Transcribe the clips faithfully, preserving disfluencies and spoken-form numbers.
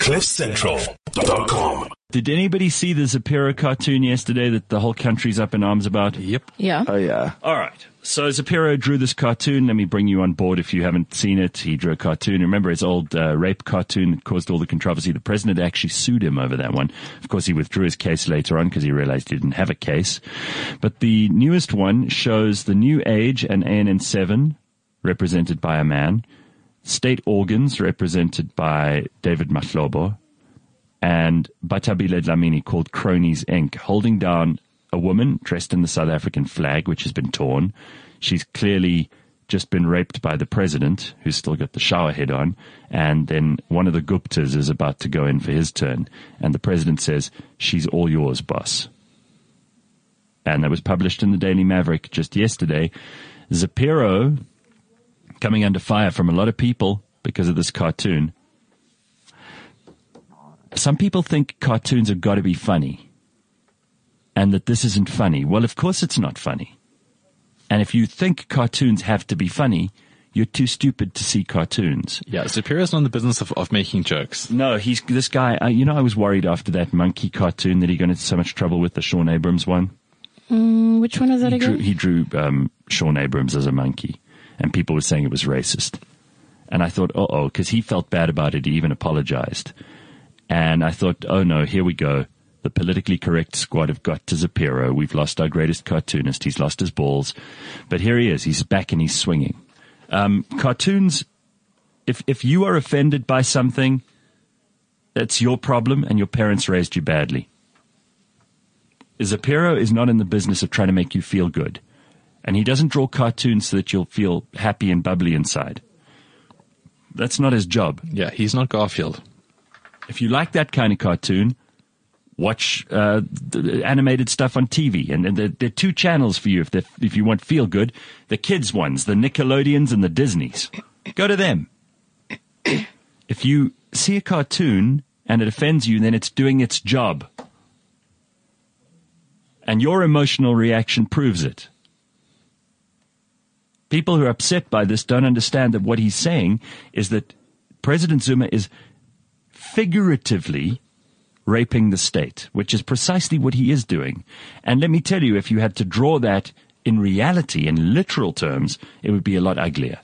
cliff central dot com. Did anybody see the Zapiro cartoon yesterday that the whole country's up in arms about? Yep. Yeah. Oh, yeah. All right. So Zapiro drew this cartoon. Let me bring you on board if you haven't seen it. He drew a cartoon. Remember his old uh, rape cartoon that caused all the controversy? The president actually sued him over that one. Of course, he withdrew his case later on because he realized he didn't have a case. But the newest one shows the New Age and A N N seven, represented by a man, state organs, represented by David Mahlobo, and Batabile Dlamini, called Cronies Incorporated, holding down a woman dressed in the South African flag, which has been torn. She's clearly just been raped by the president, who's still got the shower head on, and then one of the Guptas is about to go in for his turn, and the president says, "She's all yours, boss." And that was published in the Daily Maverick just yesterday. Zapiro coming under fire from a lot of people because of this cartoon. Some people think cartoons have got to be funny and that this isn't funny. Well, of course it's not funny. And if you think cartoons have to be funny, you're too stupid to see cartoons. Yeah, Zapiro's not in the business of, of making jokes. No, he's this guy. Uh, you know, I was worried after that monkey cartoon that he got into so much trouble with, the Sean Abrams one. Mm, which one is that he again? Drew, he drew um, Sean Abrams as a monkey, and people were saying it was racist. And I thought, uh-oh, because he felt bad about it. He even apologized. And I thought, oh, no, here we go. The politically correct squad have got to Zapiro. We've lost our greatest cartoonist. He's lost his balls. But here he is. He's back and he's swinging. Um, cartoons, if if you are offended by something, that's your problem and your parents raised you badly. Zapiro is not in the business of trying to make you feel good. And he doesn't draw cartoons so that you'll feel happy and bubbly inside. That's not his job. Yeah, he's not Garfield. If you like that kind of cartoon, watch uh, the animated stuff on T V. And, and there, there are two channels for you if, if you want feel good. The kids' ones, the Nickelodeons and the Disneys. Go to them. If you see a cartoon and it offends you, then it's doing its job. And your emotional reaction proves it. People who are upset by this don't understand that what he's saying is that President Zuma is figuratively raping the state, which is precisely what he is doing. And let me tell you, if you had to draw that in reality, in literal terms, it would be a lot uglier.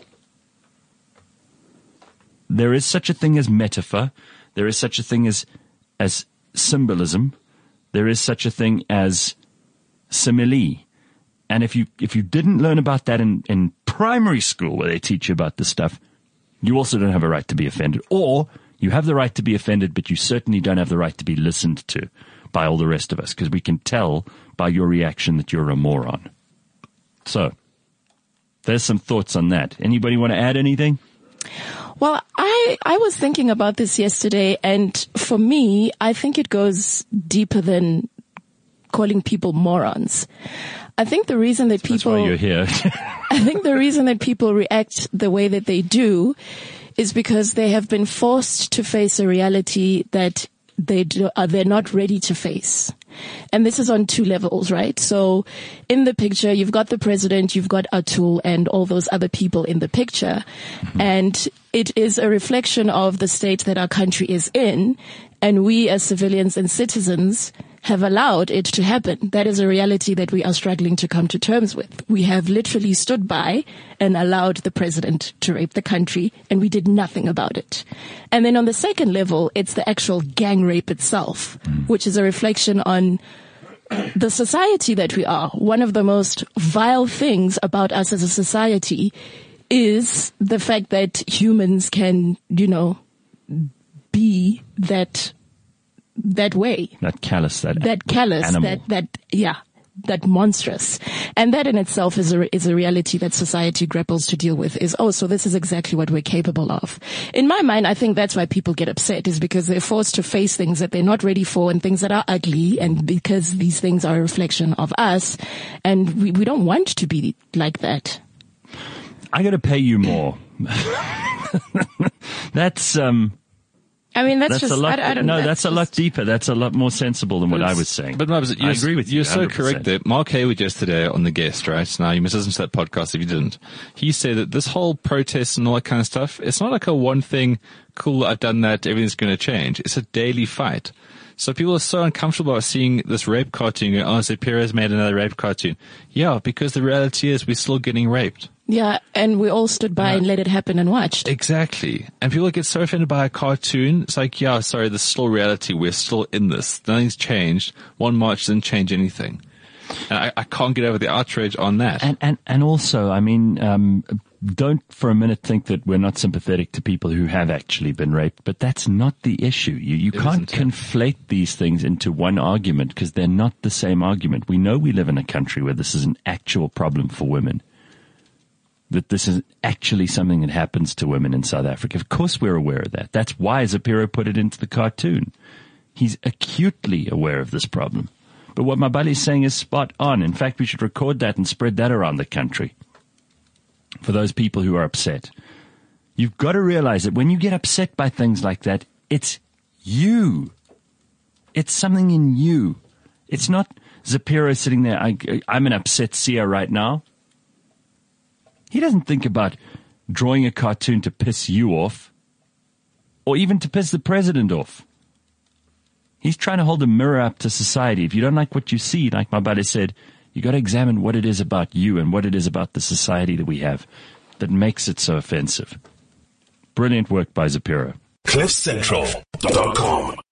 There is such a thing as metaphor. There is such a thing as as symbolism. There is such a thing as simile. And if you if you didn't learn about that in, in primary school where they teach you about this stuff, you also don't have a right to be offended. Or you have the right to be offended, but you certainly don't have the right to be listened to by all the rest of us, because we can tell by your reaction that you're a moron. So, there's some thoughts on that. Anybody want to add anything? Well, I, I was thinking about this yesterday, and for me, I think it goes deeper than calling people morons. I think the reason that So people... That's why you're here. I think the reason that people react the way that they do is because they have been forced to face a reality that they do, uh, they're not ready to face. And this is on two levels, right? So in the picture, you've got the president, you've got Atul and all those other people in the picture. Mm-hmm. And it is a reflection of the state that our country is in. And we as civilians and citizens have allowed it to happen. That is a reality that we are struggling to come to terms with. We have literally stood by and allowed the president to rape the country, and we did nothing about it. And then on the second level, it's the actual gang rape itself, mm. which is a reflection on the society that we are. One of the most vile things about us as a society is the fact that humans can, you know, be that that way. That callous, that That callous, animal. that, that, yeah, that monstrous. And that in itself is a, is a reality that society grapples to deal with, is, oh, so this is exactly what we're capable of. In my mind, I think that's why people get upset, is because they're forced to face things that they're not ready for and things that are ugly, and because these things are a reflection of us, and we, we don't want to be like that. I gotta pay you more. That's, um, I mean, that's, That's just, a lot. I, I don't no, know. that's, that's a lot deeper. That's a lot more sensible than what I was saying. But no, but I agree with you. You're so one hundred percent. correct there. Mark Hayward yesterday on The Guest, right? Now, you must listen to that podcast if you didn't. He said that this whole protest and all that kind of stuff, it's not like a one thing, cool, I've done that, everything's going to change. It's a daily fight. So people are so uncomfortable about seeing this rape cartoon. Going, oh, Zapira's made another rape cartoon. Yeah, because the reality is we're still getting raped. Yeah, and we all stood by Yeah. and let it happen and watched. Exactly. And people get so offended by a cartoon. It's like, yeah, sorry, this is still reality. We're still in this. Nothing's changed. One march didn't change anything. And I, I can't get over the outrage on that. And, and, and also, I mean, um, don't for a minute think that we're not sympathetic to people who have actually been raped, but that's not the issue. You, you can't isn't, yeah. conflate these things into one argument because they're not the same argument. We know we live in a country where this is an actual problem for women. That this is actually something that happens to women in South Africa. Of course we're aware of that. That's why Zapiro put it into the cartoon. He's acutely aware of this problem. But what Mabali is saying is spot on. In fact, we should record that and spread that around the country for those people who are upset. You've got to realize that when you get upset by things like that, it's you. It's something in you. It's not Zapiro sitting there, I, I'm an upset seer right now. He doesn't think about drawing a cartoon to piss you off or even to piss the president off. He's trying to hold a mirror up to society. If you don't like what you see, like my buddy said, you got to examine what it is about you and what it is about the society that we have that makes it so offensive. Brilliant work by Zapiro. cliff central dot com